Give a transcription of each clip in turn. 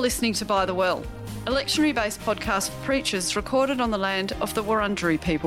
listening to By the Well, a lectionary-based podcast for preachers recorded on the land of the Wurundjeri people.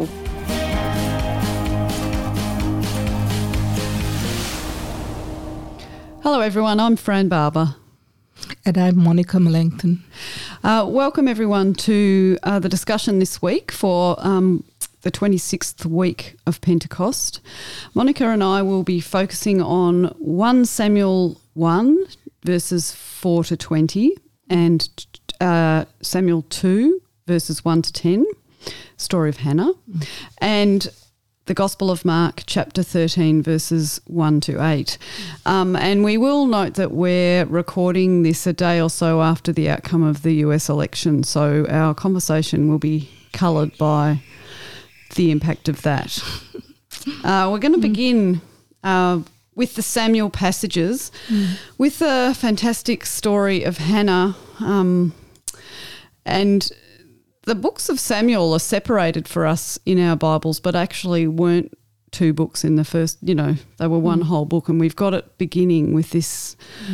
Hello everyone, I'm Fran Barber. And I'm Monica Melanchthon. Welcome everyone to the discussion this week for the 26th week of Pentecost. Monica and I will be focusing on 1 Samuel 1 verses 4 to 20 and Samuel 2 verses 1 to 10, story of Hannah, and the Gospel of Mark chapter 13 verses 1 to 8. And we will note that we're recording this a day or so after the outcome of the US election, so our conversation will be coloured by the impact of that. We're going to begin with the Samuel passages, with a fantastic story of Hannah. And the books of Samuel are separated for us in our Bibles, but actually weren't two books in the first, they were one whole book. And we've got it beginning with this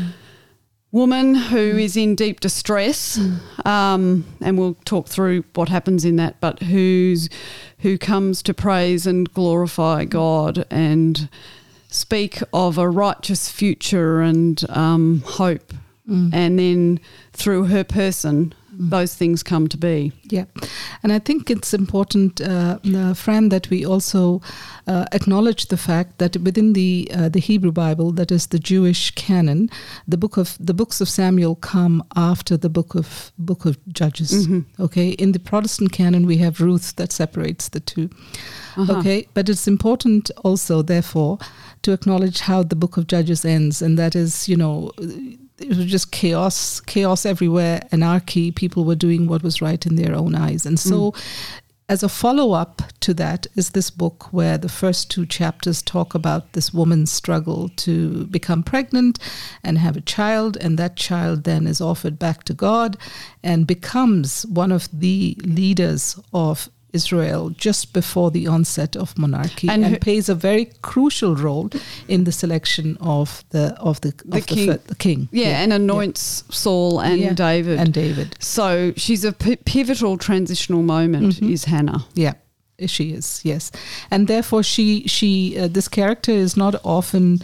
woman who is in deep distress, and we'll talk through what happens in that, but who comes to praise and glorify God and speak of a righteous future and hope. And then through her person, those things come to be. Yeah. And I think it's important, Fran, that we also acknowledge the fact that within the Hebrew Bible, that is the Jewish canon, the books of Samuel come after the book of Judges. Okay. In the Protestant canon, we have Ruth that separates the two. Okay. But it's important also, therefore, to acknowledge how the book of Judges ends, and that is, it was just chaos everywhere, anarchy. People were doing what was right in their own eyes. And so as a follow-up to that is this book where the first 2 chapters talk about this woman's struggle to become pregnant and have a child, and that child then is offered back to God and becomes one of the leaders of Israel just before the onset of monarchy, and plays a very crucial role in the selection of the king. Yeah, and anoints Saul and David. So she's a pivotal transitional moment, is Hannah. Yeah, she is, yes. And therefore she this character is not often,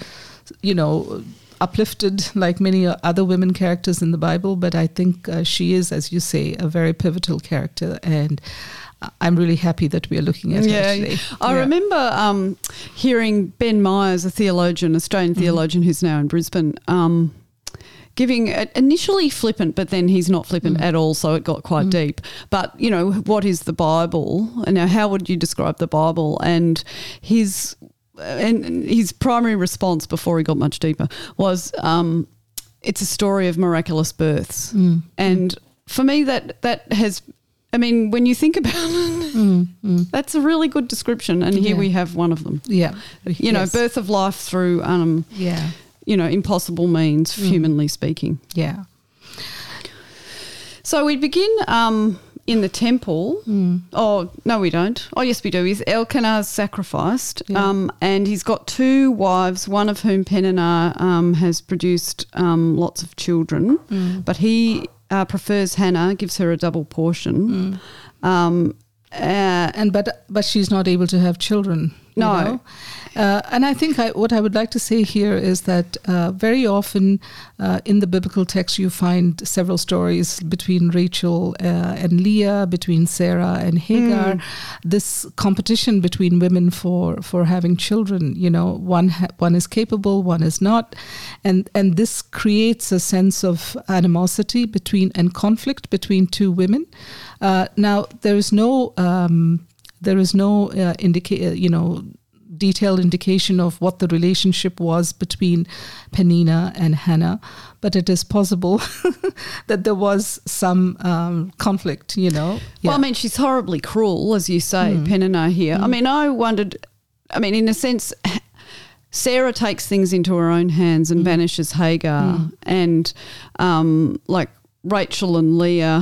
uplifted like many other women characters in the Bible, but I think she is, as you say, a very pivotal character, and I'm really happy that we are looking at her today. I remember hearing Ben Myers, a theologian, Australian theologian who's now in Brisbane, giving initially flippant, but then he's not flippant at all, so it got quite deep. But, what is the Bible? And now how would you describe the Bible? And his primary response before he got much deeper was it's a story of miraculous births. And for me that has... when you think about it, that's a really good description, and here we have one of them. Yeah. Birth of life through, impossible means, humanly speaking. Yeah. So we begin in the temple. Oh, no, we don't. Oh, yes, we do. Elkanah's sacrificed, and he's got 2 wives, one of whom Peninnah has produced lots of children, but he... prefers Hannah, gives her a double portion, but she's not able to have children. No, and I think what I would like to say here is that very often in the biblical text you find several stories between Rachel and Leah, between Sarah and Hagar. This competition between women for having children. One is capable, one is not, and this creates a sense of animosity and conflict between 2 women. Now there is no detailed indication of what the relationship was between Peninnah and Hannah, but it is possible that there was some conflict, Yeah. Well, she's horribly cruel, as you say, Peninnah here. I wondered, in a sense, Sarah takes things into her own hands and banishes Hagar, and like Rachel and Leah,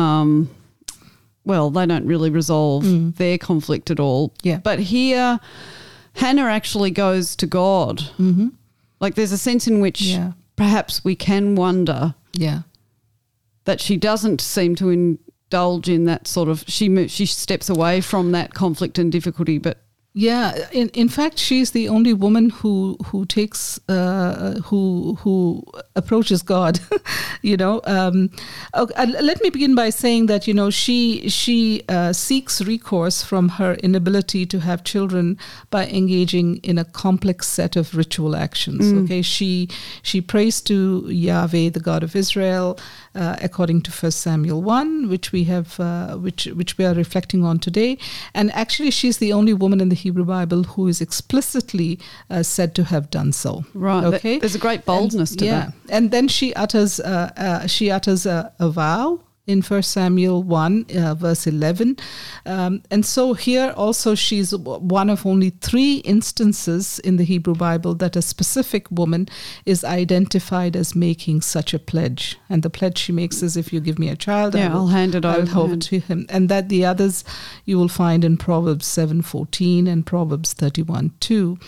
they don't really resolve their conflict at all. Yeah. But here, Hannah actually goes to God. Like there's a sense in which perhaps we can wonder that she doesn't seem to indulge in that sort of, she steps away from that conflict and difficulty, but yeah, in fact, she's the only woman who takes who approaches God. Let me begin by saying that she seeks recourse from her inability to have children by engaging in a complex set of ritual actions. Okay, she prays to Yahweh, the God of Israel, according to 1 Samuel 1, which we have, which we are reflecting on today. And actually, she's the only woman in the Hebrew Bible who is explicitly said to have done so. Right. Okay. There's a great boldness to that. And then she utters a vow in 1 Samuel 1, verse 11. And so here also she's one of only 3 instances in the Hebrew Bible that a specific woman is identified as making such a pledge. And the pledge she makes is, if you give me a child, I'll hand it over to him. And that the others you will find in Proverbs 7:14 and Proverbs 31:2.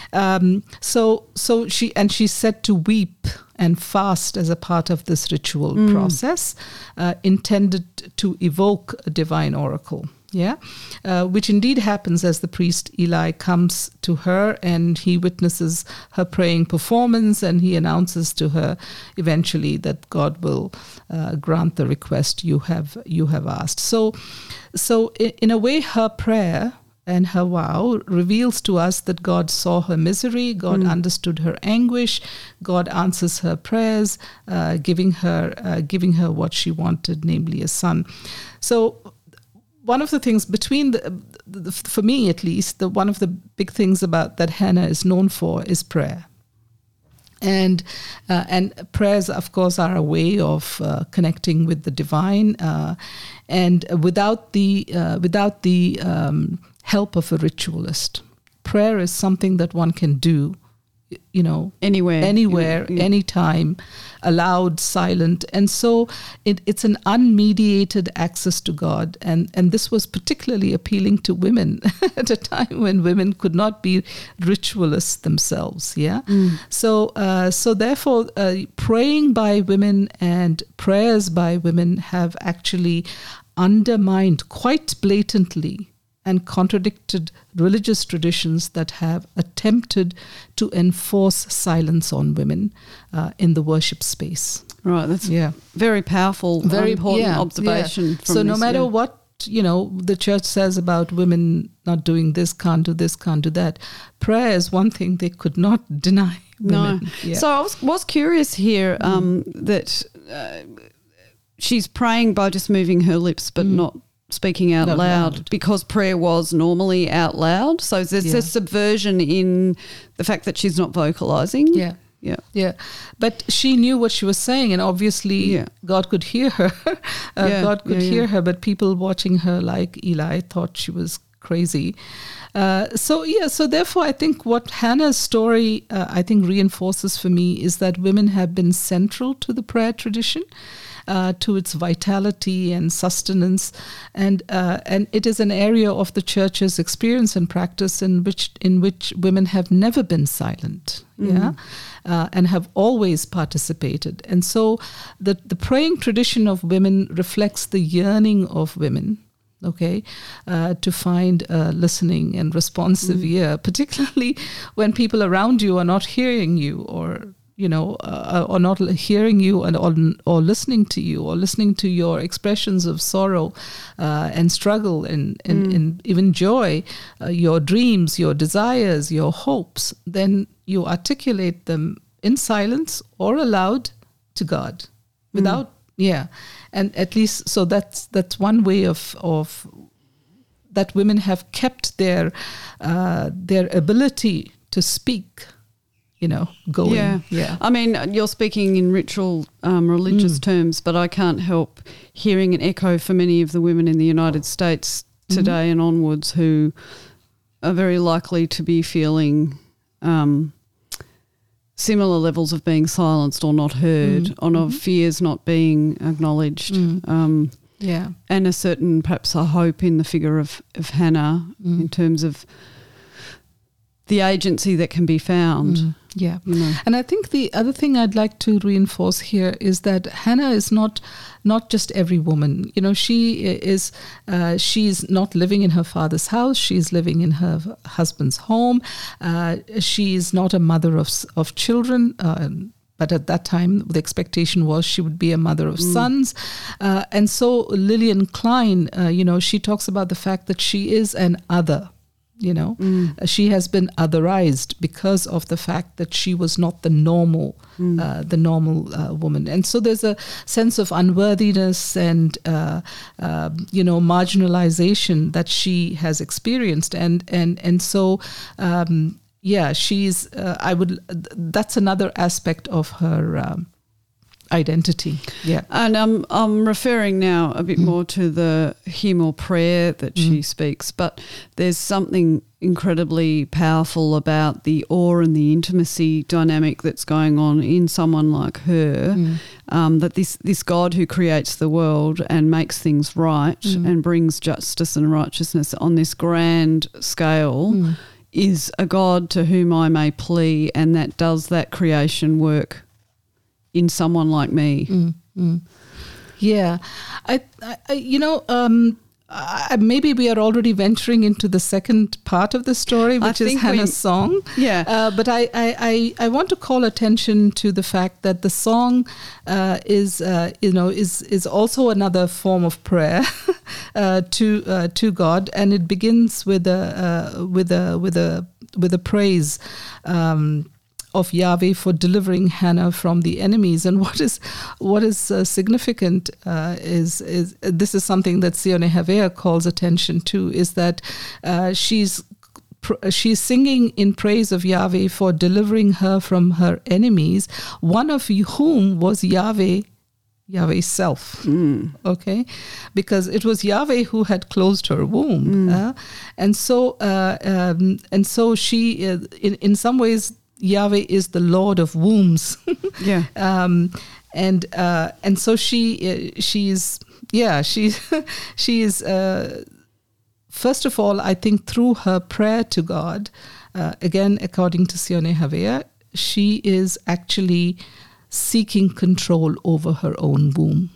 So she's said to weep and fast as a part of this ritual process, intended to evoke a divine oracle. Which indeed happens as the priest Eli comes to her and he witnesses her praying performance, and he announces to her eventually that God will grant the request you have asked. So in a way, her prayer and her vow reveals to us that God saw her misery, God understood her anguish, God answers her prayers, giving her what she wanted, namely a son. So one of the things for me at least, one of the big things about that Hannah is known for is prayer. And prayers, of course, are a way of connecting with the divine, and without the help of a ritualist, prayer is something that one can do, anywhere, anytime, aloud, silent. And so it's an unmediated access to God. And this was particularly appealing to women at a time when women could not be ritualists themselves. So therefore, praying by women and prayers by women have actually undermined quite blatantly and contradicted religious traditions that have attempted to enforce silence on women in the worship space. Right, that's very powerful, very important observation. From so no matter what the church says about women not doing this, can't do this, can't do that, prayer is one thing they could not deny women. No. So I was curious here that she's praying by just moving her lips, but not speaking out loud, because prayer was normally out loud. So there's a subversion in the fact that she's not vocalizing. Yeah. But she knew what she was saying, and obviously God could hear her. God could hear her, but people watching her, like Eli, thought she was crazy. So therefore I think what Hannah's story I think reinforces for me is that women have been central to the prayer tradition, to its vitality and sustenance, and it is an area of the church's experience and practice in which women have never been silent, and have always participated. And so the praying tradition of women reflects the yearning of women, to find a listening and responsive ear, particularly when people around you are not hearing you, or not hearing you or listening to you, or listening to your expressions of sorrow and struggle and even joy, your dreams, your desires, your hopes. Then you articulate them in silence or aloud to God, without and at least so that's one way of that women have kept their ability to speak, going. I mean, you're speaking in ritual religious terms, but I can't help hearing an echo for many of the women in the United States today and onwards who are very likely to be feeling similar levels of being silenced or not heard, of fears not being acknowledged. And a certain, perhaps a hope in the figure of Hannah in terms of the agency that can be found Yeah. You know. And I think the other thing I'd like to reinforce here is that Hannah is not just every woman. You know, she's not living in her father's house. She's living in her husband's home. She's not a mother of children. But at that time, the expectation was she would be a mother of sons. And so Lillian Klein, she talks about the fact that she is an other. She has been otherized because of the fact that she was not the normal woman. And so there's a sense of unworthiness and marginalization that she has experienced, and so she's that's another aspect of her identity. Yeah. And I'm referring now a bit more to the hymn or prayer that she speaks, but there's something incredibly powerful about the awe and the intimacy dynamic that's going on in someone like her, that this God who creates the world and makes things right and brings justice and righteousness on this grand scale is a God to whom I may plea, and that does that creation work in someone like me. Yeah, maybe we are already venturing into the second part of the story, which is Hannah's song. Yeah, but I want to call attention to the fact that the song is also another form of prayer to God, and it begins with a praise of Yahweh for delivering Hannah from the enemies. And what is significant is this is something that Sione Havea calls attention to, is that she's singing in praise of Yahweh for delivering her from her enemies, one of whom was Yahweh's self. Okay, because it was Yahweh who had closed her womb, and so she in some ways Yahweh is the Lord of wombs. Yeah. And so she's first of all, I think through her prayer to God, again according to Sione Havea, she is actually seeking control over her own womb.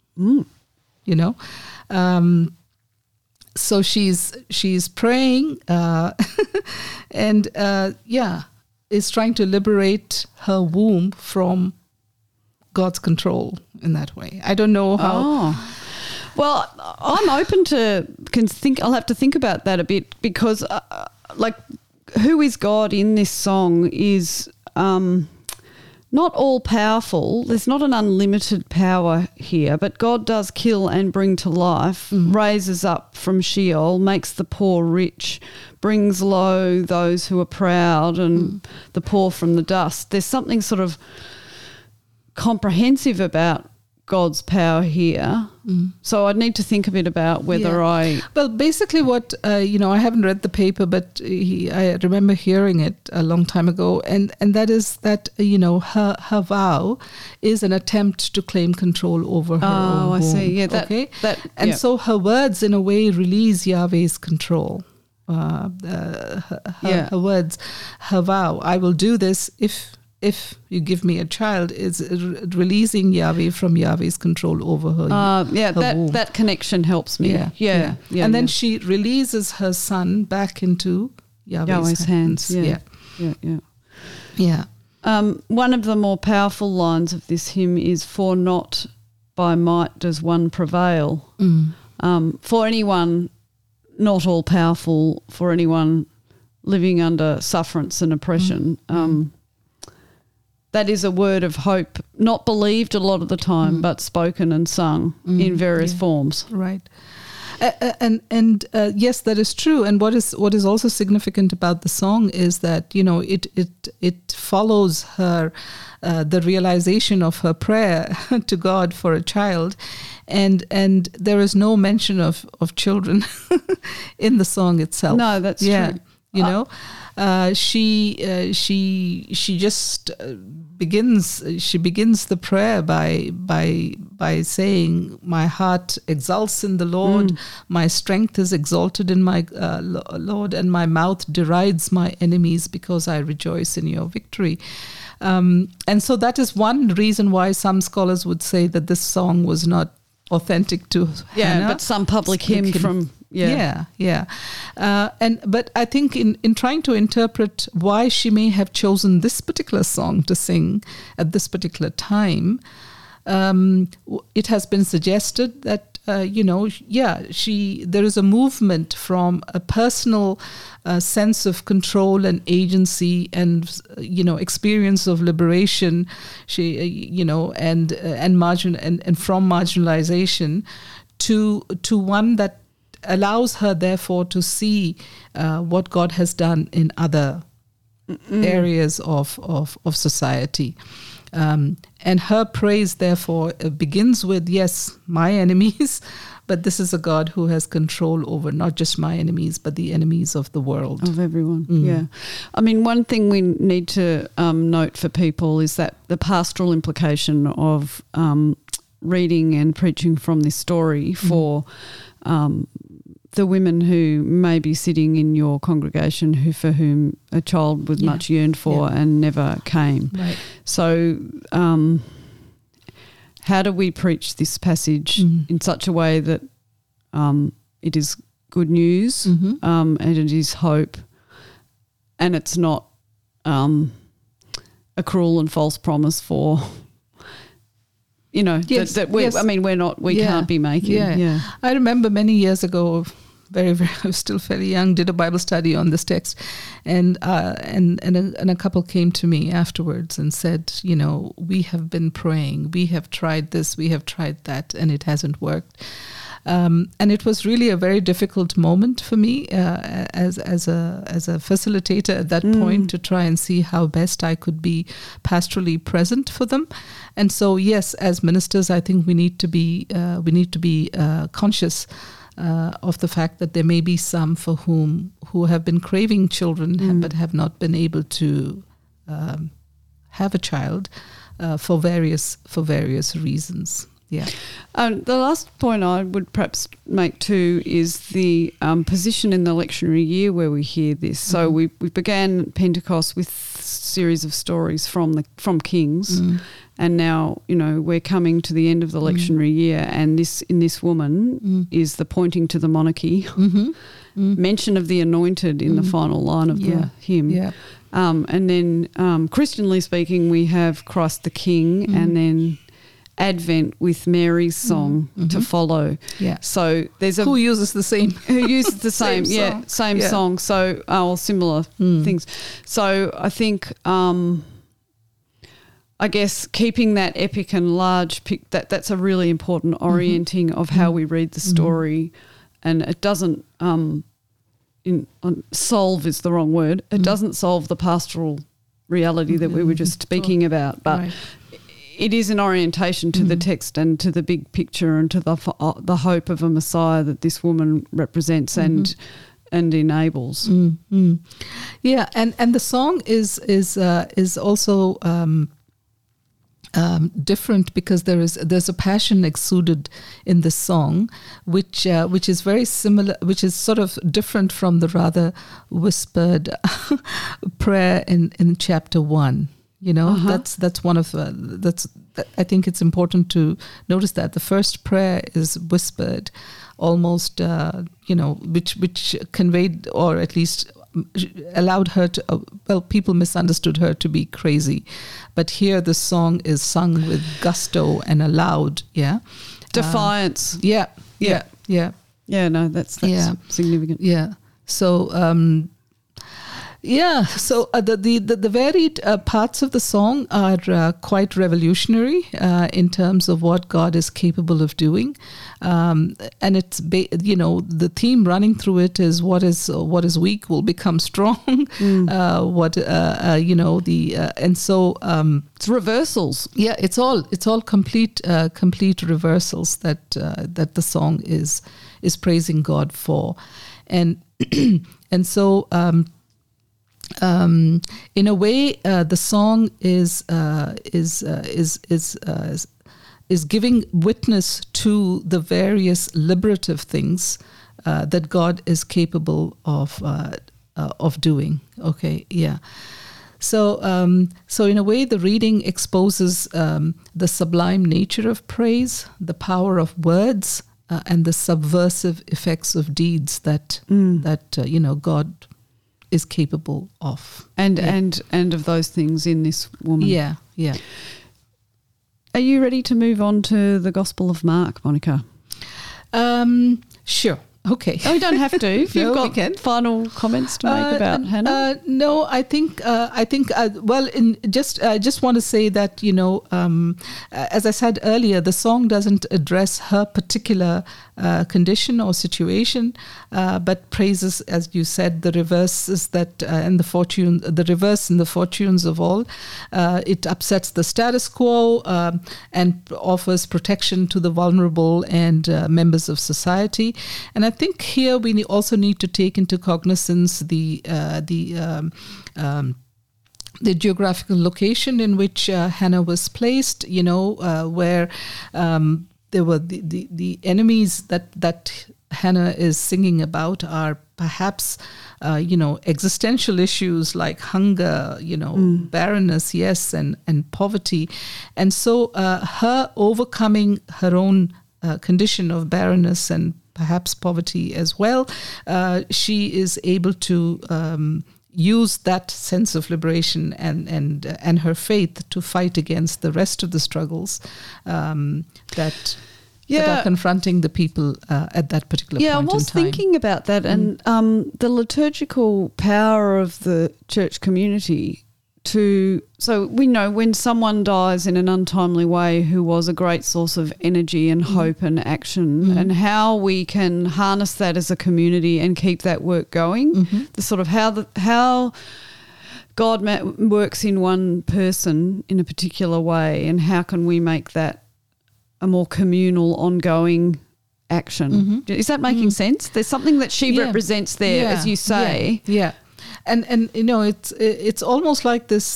So she's praying and is trying to liberate her womb from God's control in that way. I don't know how. Oh. Well, I'm open to I'll have to think about that a bit, because who is God in this song is not all powerful. There's not an unlimited power here, but God does kill and bring to life, raises up from Sheol, makes the poor rich, brings low those who are proud, and the poor from the dust. There's something sort of comprehensive about God's power here. So I'd need to think a bit about whether Well, basically what, I haven't read the paper, but I remember hearing it a long time ago, and that is that, her vow is an attempt to claim control over her own womb. I see. Yeah, so her words, in a way, release Yahweh's control. Her words, her vow, I will do this if you give me a child, is releasing Yahweh from Yahweh's control over her. womb. That connection helps me. Yeah. And then she releases her son back into Yahweh's hands. Yeah. One of the more powerful lines of this hymn is, "For not by might does one prevail." For anyone not all powerful, for anyone living under sufferance and oppression, that is a word of hope, not believed a lot of the time, but spoken and sung in various forms. Right. And yes, that is true. And what is also significant about the song is that, it follows her, the realization of her prayer to God for a child, and there is no mention of children in the song itself. No, that's true. You know, she just begins the prayer by saying, "My heart exults in the Lord, my strength is exalted in my Lord, and my mouth derides my enemies because I rejoice in your victory." And so that is one reason why some scholars would say that this song was not authentic to Hannah. But some public hymn from... But I think in trying to interpret why she may have chosen this particular song to sing at this particular time, it has been suggested that there is a movement from a personal sense of control and agency and experience of liberation. And from marginalization to one that allows her, therefore, to see what God has done in other areas of society. And her praise, therefore, begins with, yes, my enemies, but this is a God who has control over not just my enemies, but the enemies of the world. Of everyone, yeah. I mean, one thing we need to note for people is that the pastoral implication of reading and preaching from this story for the women who may be sitting in your congregation for whom a child was much yearned for and never came. Right. So how do we preach this passage in such a way that it is good news and it is hope, and it's not a cruel and false promise for... we can't be making. Yeah. I remember many years ago, I was still fairly young, did a Bible study on this text, and a couple came to me afterwards and said, we have been praying, we have tried this, we have tried that, and it hasn't worked. And it was really a very difficult moment for me as a facilitator at that point, to try and see how best I could be pastorally present for them. And so, yes, as ministers, I think we need to be conscious of the fact that there may be some who have been craving children but have not been able to have a child for various reasons. Yeah. The last point I would perhaps make too is the position in the lectionary year where we hear this. So we began Pentecost with a series of stories from Kings, and now we're coming to the end of the lectionary year, and this woman is the pointing to the monarchy, mention of the anointed in the final line of the hymn. Yeah. And then Christianly speaking, we have Christ the King, and then Advent with Mary's song to follow. Yeah. So there's who uses the same same song. So similar things. So I think I guess keeping that epic and large that's a really important orienting of how we read the story, and it doesn't solve is the wrong word. It doesn't solve the pastoral reality that we were just speaking about, but it is an orientation to the text and to the big picture and to the hope of a Messiah that this woman represents and enables. Yeah, and the song is also different because there's a passion exuded in the song, which is very similar, which is sort of different from the rather whispered prayer in chapter 1. That's one of I think it's important to notice that the first prayer is whispered, almost which conveyed, or at least allowed her to people misunderstood her to be crazy, but here the song is sung with gusto and aloud. Defiance. That's significant. So the varied parts of the song are quite revolutionary in terms of what God is capable of doing, and it's the theme running through it is what is weak will become strong. It's reversals. Yeah, it's all complete reversals that the song is praising God for, and so. in a way, the song is giving witness to the various liberative things that God is capable of doing. Okay, yeah. So in a way, the reading exposes the sublime nature of praise, the power of words, and the subversive effects of deeds that God is capable of, and of those things in this woman. Yeah. Are you ready to move on to the Gospel of Mark, Monica? Sure. Okay. No, we don't have to. If you've No, got final comments to make about Hannah. No, I think. I just want to say that as I said earlier, the song doesn't address her particular condition or situation, but praises, as you said, the reverses that and the reverse in the fortunes of all. It upsets the status quo and offers protection to the vulnerable and members of society. And I think here we also need to take into cognizance the geographical location in which Hannah was placed. Where there were the enemies that Hannah is singing about are perhaps existential issues like hunger, barrenness, yes, and poverty, and so her overcoming her own condition of barrenness and perhaps poverty as well, she is able to use that sense of liberation and her faith to fight against the rest of the struggles that are confronting the people at that particular point in time. Yeah, I was thinking about that, and the liturgical power of the church community so we know when someone dies in an untimely way who was a great source of energy and hope and action, and how we can harness that as a community and keep that work going. The sort of how God works in one person in a particular way, and how can we make that a more communal, ongoing action. Is that making sense? There's something that she represents there, as you say. Yeah. And it's almost like this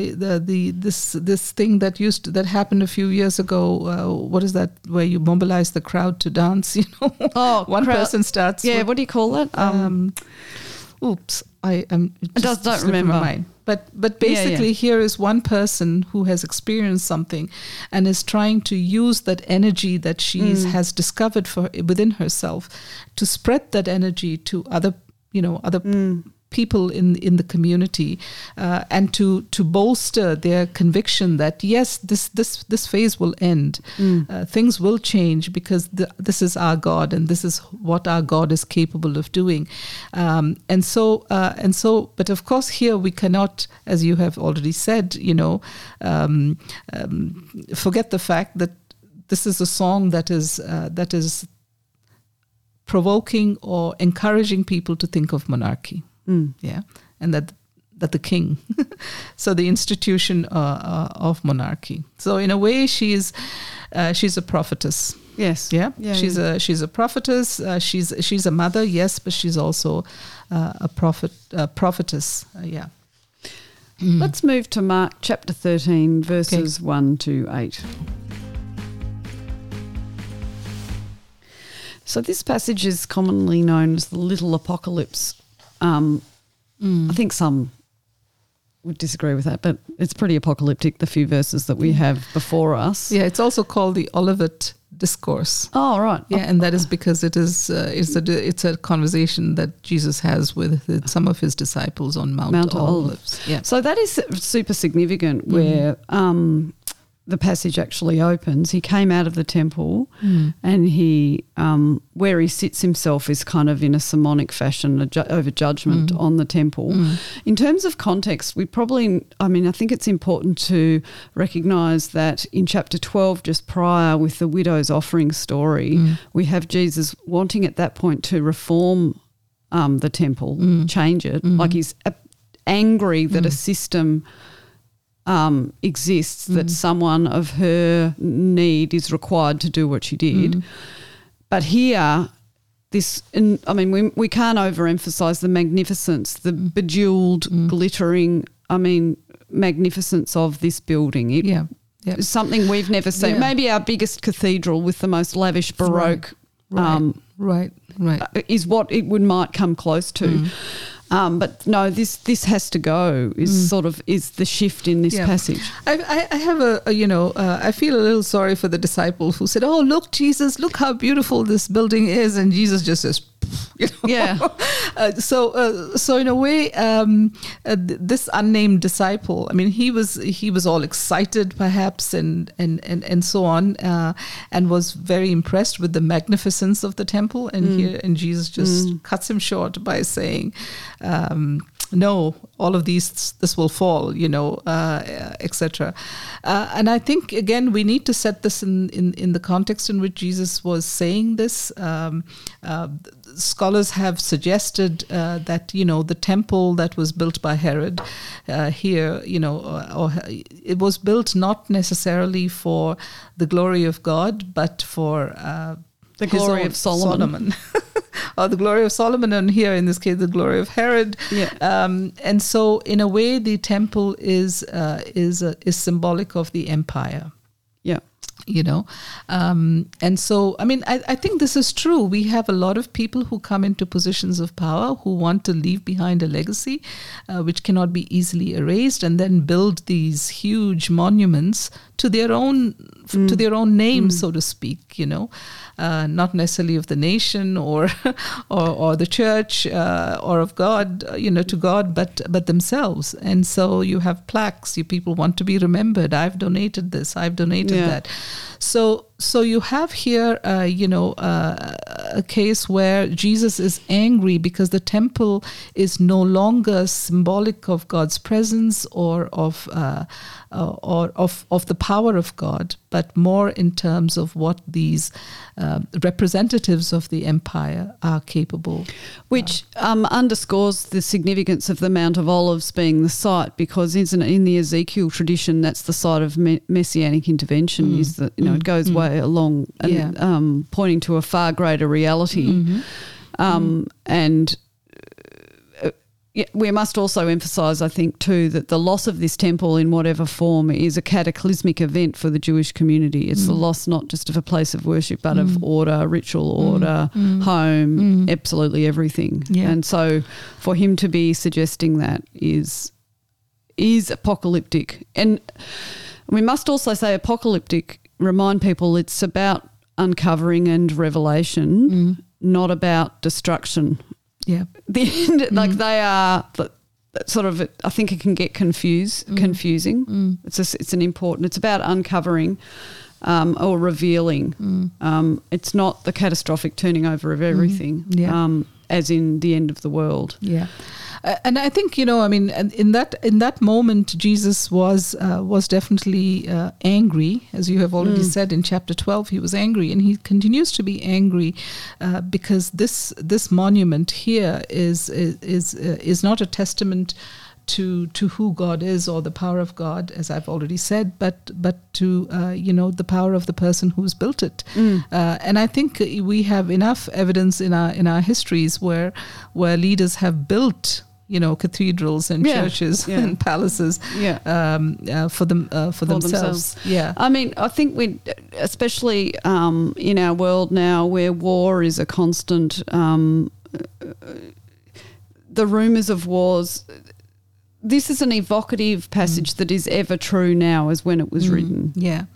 this thing that happened a few years ago. What is that? Where you mobilize the crowd to dance? One person starts. Yeah, what do you call it? Oops, I am. Don't remember. My mind. But basically, here is one person who has experienced something, and is trying to use that energy that she has discovered within herself, to spread that energy to other people in the community, and to bolster their conviction that yes, this phase will end, things will change, because this is our God, and this is what our God is capable of doing, and so. But of course, here we cannot, as you have already said, forget the fact that this is a song that is provoking or encouraging people to think of monarchy. And that the king, so the institution of monarchy. So in a way, she's a prophetess. Yes. Yeah. She's a prophetess. She's a mother. Yes, but she's also a prophetess. Yeah. Let's move to Mark chapter 13, verses 1 to 8. So this passage is commonly known as the Little Apocalypse. I think some would disagree with that, but it's pretty apocalyptic, the few verses that we have before us. Yeah, it's also called the Olivet Discourse. Oh, right. Yeah, and that is because it's a conversation that Jesus has with some of his disciples on Mount Olives. Yeah. So that is super significant, where the passage actually opens. He came out of the temple, and he where he sits himself is kind of in a sermonic fashion over judgment on the temple. In terms of context, I think it's important to recognise that in chapter 12, just prior with the widow's offering story, we have Jesus wanting at that point to reform the temple, change it. Like he's angry that a system exists, that someone of her need is required to do what she did. But here, this, and I mean, we can't overemphasize the magnificence, the bejeweled, glittering, magnificence of this building. It's something we've never seen. Yeah. Maybe our biggest cathedral with the most lavish Baroque Right. is what it might come close to. But no, this has to go. Is the shift in this passage. I have I feel a little sorry for the disciple who said, "Oh, look, Jesus, look how beautiful this building is," and Jesus just says, Yeah. So in a way, this unnamed disciple, I mean, he was all excited, perhaps, and so on, and was very impressed with the magnificence of the temple. And Jesus just cuts him short by saying, "No, all of this will fall," etc. And I think again we need to set this in the context in which Jesus was saying this. Scholars have suggested that the temple that was built by Herod here, or it was built not necessarily for the glory of God, but for the glory of Solomon. Or the glory of Solomon, and here in this case, the glory of Herod. Yeah. And so, in a way, the temple is symbolic of the empire. Yeah. And so, I mean, I think this is true. We have a lot of people who come into positions of power who want to leave behind a legacy which cannot be easily erased, and then build these huge monuments to their own name, so to speak. Not necessarily of the nation or the church or of God, to God, but themselves. And so you have plaques. People want to be remembered. I've donated this. I've donated that. So you have here, a case where Jesus is angry because the temple is no longer symbolic of God's presence or of the power of God, but more in terms of what these representatives of the empire are capable. Which underscores the significance of the Mount of Olives being the site, because isn't it, in the Ezekiel tradition, that's the site of messianic intervention. Is that it goes way along and pointing to a far greater reality. And we must also emphasise, I think, too, that the loss of this temple in whatever form is a cataclysmic event for the Jewish community. It's the loss not just of a place of worship, but of order, ritual order, home, absolutely everything. Yeah. And so for him to be suggesting that is apocalyptic. And we must also say apocalyptic, remind people it's about uncovering and revelation, not about destruction. Yeah. The end, like they are sort of, I think it can get confusing. It's it's about uncovering or revealing. It's not the catastrophic turning over of everything, as in the end of the world. Yeah. And I think, in that moment, Jesus was definitely angry, as you have already said in chapter 12. He was angry, and he continues to be angry because this monument here is not a testament to who God is or the power of God, as I've already said, but to the power of the person who's built it. And I think we have enough evidence in our histories where leaders have built cathedrals and churches and palaces for themselves. Yeah, I mean, I think we, especially in our world now, where war is a constant, the rumours of wars. This is an evocative passage that is ever true now as when it was written. Yeah.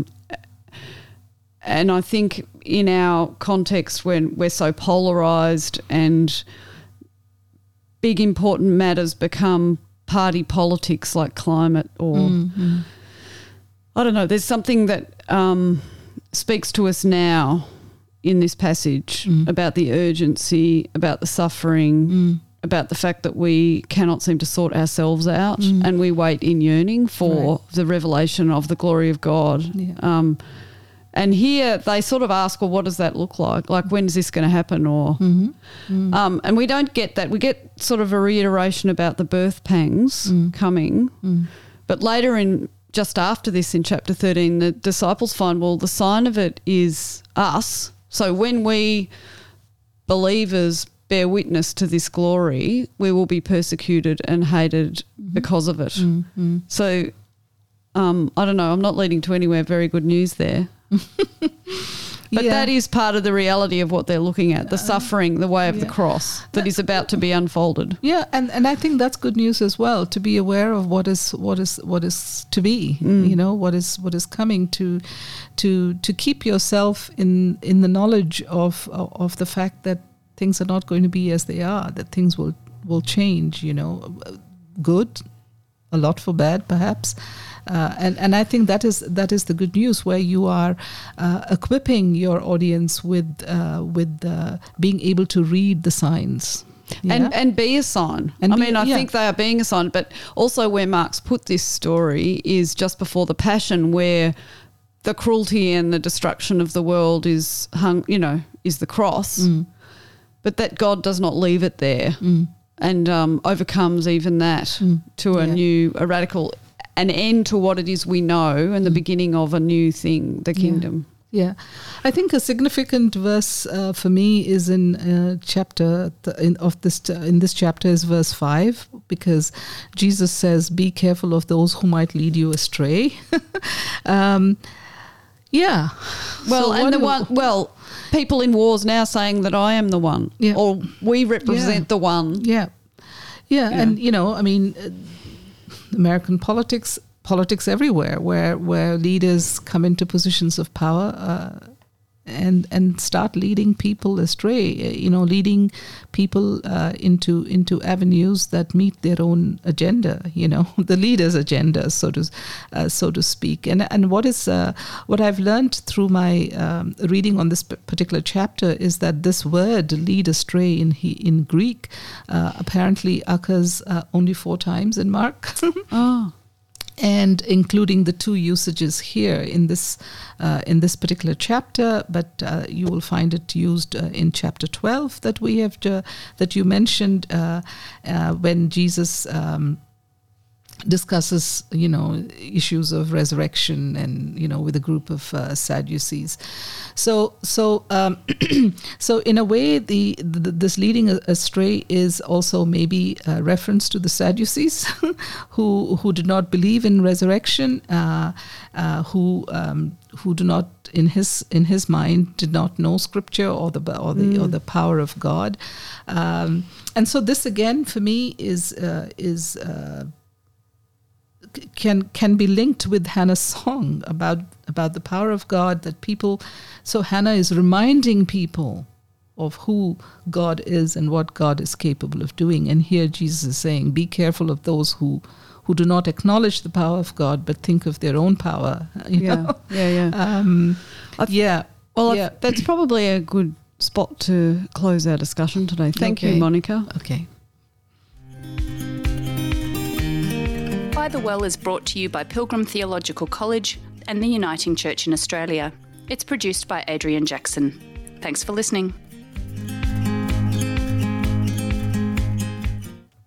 And I think in our context, when we're so polarised and big important matters become party politics like climate or I don't know, there's something that speaks to us now in this passage about the urgency, about the suffering, about the fact that we cannot seem to sort ourselves out and we wait in yearning for the revelation of the glory of God. Yeah. And here they sort of ask, well, what does that look like? Like, when is this going to happen? Or, and we don't get that. We get sort of a reiteration about the birth pangs coming. But later just after this in chapter 13, the disciples find, well, the sign of it is us. So when we believers bear witness to this glory, we will be persecuted and hated because of it. Mm-hmm. So, I don't know, I'm not leading to anywhere very good news there. But that is part of the reality of what they're looking at, the suffering, the way of the cross that is about to be unfolded. Yeah, and I think that's good news as well, to be aware of what is to be, you know, what is coming, to keep yourself in the knowledge of the fact that things are not going to be as they are, that things will change, you know, good, a lot for bad perhaps. And I think that is the good news, where you are equipping your audience with being able to read the signs. Yeah? And be a sign. I think they are being a sign, but also where Mark's put this story is just before the Passion, where the cruelty and the destruction of the world is hung, you know, is the cross, but that God does not leave it there and overcomes even that to a radical, an end to what it is we know and the beginning of a new thing, the kingdom. Yeah. I think a significant verse for me is in in this chapter is verse 5, because Jesus says, "Be careful of those who might lead you astray." Yeah. Well, people in wars now saying that I am the one, or we represent the one. Yeah. And you know, I mean, American politics everywhere, where leaders come into positions of power and start leading people astray, you know, leading people into avenues that meet their own agenda, you know, the leader's agenda, so to speak. And what I've learned through my reading on this particular chapter is that this word "lead astray" in Greek apparently occurs only 4 times in Mark. Oh. And including the 2 usages here in this particular chapter, but you will find it used in chapter 12 that you mentioned when Jesus discusses, you know, issues of resurrection, and, you know, with a group of Sadducees. So in a way, this leading astray is also maybe a reference to the Sadducees, who did not believe in resurrection, who do not, in his mind, did not know Scripture or the power of God, and so this again for me is can be linked with Hannah's song about the power of God, that people. So Hannah is reminding people of who God is and what God is capable of doing. And here Jesus is saying, "Be careful of those who do not acknowledge the power of God, but think of their own power." You know? Well, that's probably a good spot to close our discussion today. Thank you, Monica. Okay. By the Well is brought to you by Pilgrim Theological College and the Uniting Church in Australia. It's produced by Adrian Jackson. Thanks for listening.